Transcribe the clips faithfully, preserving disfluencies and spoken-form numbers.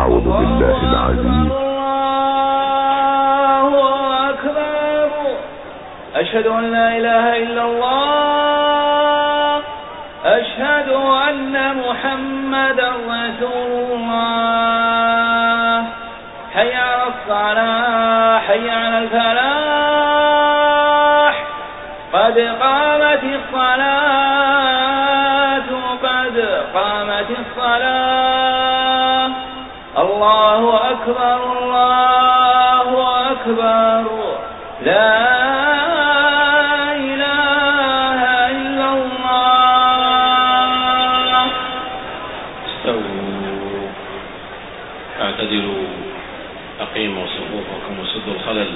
أعوذ بالله العظيم. الله أكبر. أشهد أن لا إله إلا الله. أشهد أن محمدا رسول الله. حي على الصلاة، حي على الفلاح. قد قامت الصلاة، قد قامت الصلاة. الله أكبر، الله أكبر. لا إله إلا الله. استووا، اعتدلوا، أقيموا صفوفكم وسدوا الخلل.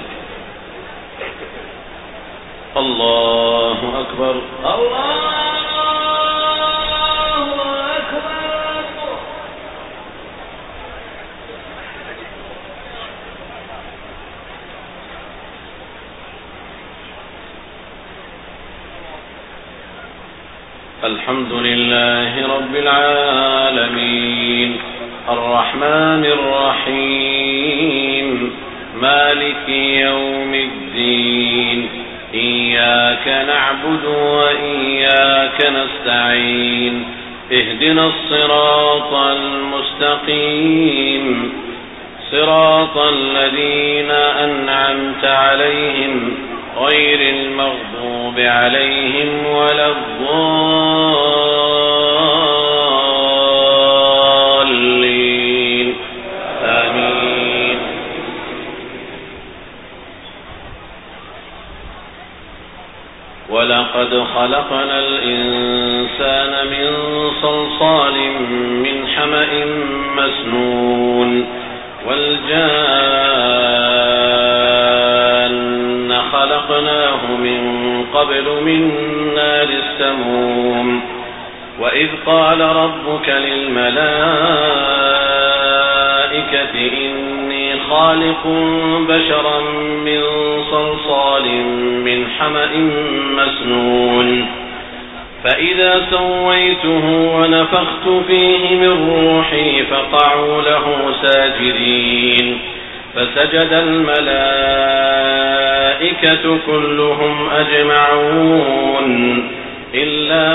الله أكبر، الله أكبر. الحمد لله رب العالمين، الرحمن الرحيم، مالك يوم الدين. إياك نعبد وإياك نستعين. اهدنا الصراط المستقيم، صراط الذين أنعمت عليهم غير المغضوب عليهم ولا الضالين. آمين. ولقد خلقنا الإنسان من صلصال من حمأ مسنون، والجان خلقناه من قبل من نار السموم. وإذ قال ربك للملائكة إني خالق بشرا من صلصال من حمأ مسنون، فإذا سويته ونفخت فيه من روحي فقعوا له ساجدين. فسجد الملائكة كلهم أجمعون إلا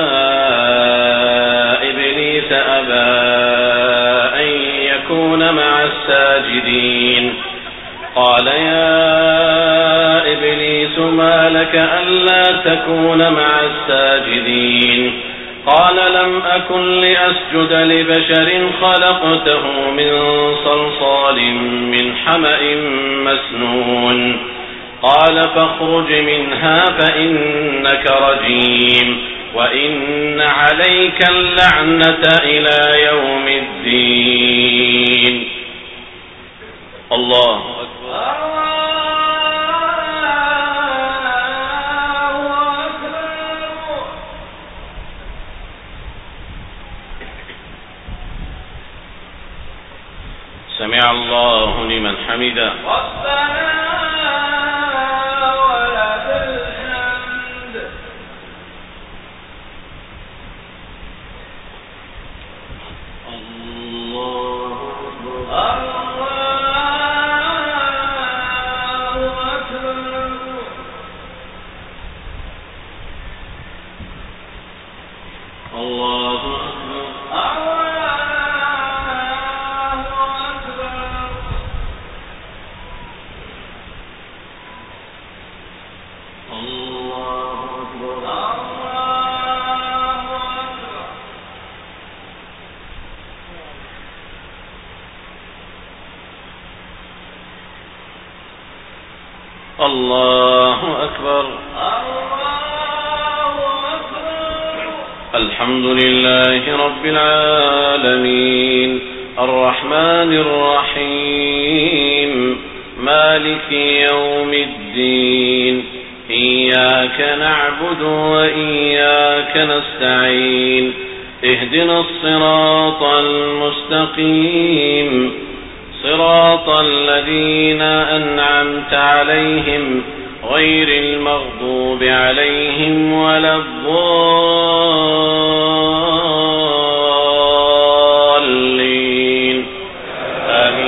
إبليس أبى أن يكون مع الساجدين. قال يا إبليس ما لك ألا تكون مع الساجدين؟ قال لم أكن لأسجد لبشر خلقته من صلصال من حمأ مسنون. قال فاخرج منها فإنك رجيم، وإن عليك اللعنة إلى يوم الدين. الله أكبر. سمع الله لمن حمده. ربنا ولك الحمد. الله أكبر. الله أكبر. الله أكبر. الله أكبر. الحمد لله رب العالمين، الرحمن الرحيم، مالك يوم الدين. إياك نعبد وإياك نستعين. اهدنا الصراط المستقيم، صراط الذين أنعمت عليهم غير المغضوب عليهم ولا الضالين. آمين.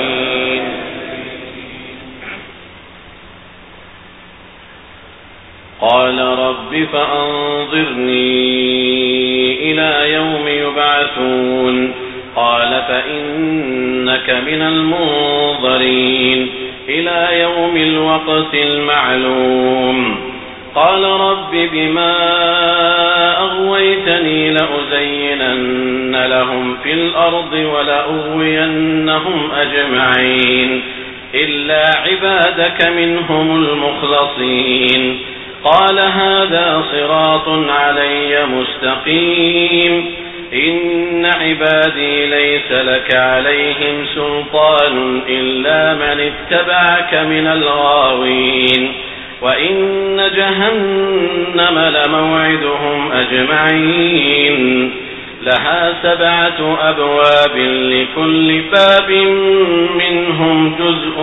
رب فأنظرني إلى يوم يبعثون قال فإنك من المنظرين إلى يوم الوقت المعلوم قال رب بما أغويتني لأزينن لهم في الأرض ولأغوينهم أجمعين إلا عبادك منهم المخلصين قال هذا صراط علي مستقيم إن عبادي ليس لك عليهم سلطان إلا من اتبعك من الغاوين وإن جهنم لموعدهم أجمعين لها سبعة أبواب لكل باب منهم جزء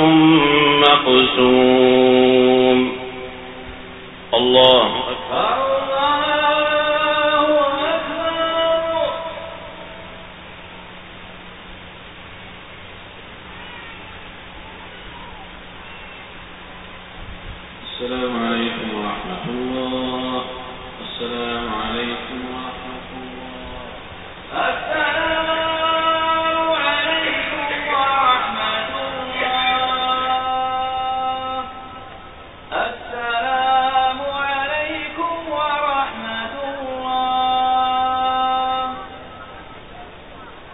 مقسوم الله أكبر السلام عليكم ورحمة الله. السلام عليكم ورحمة الله.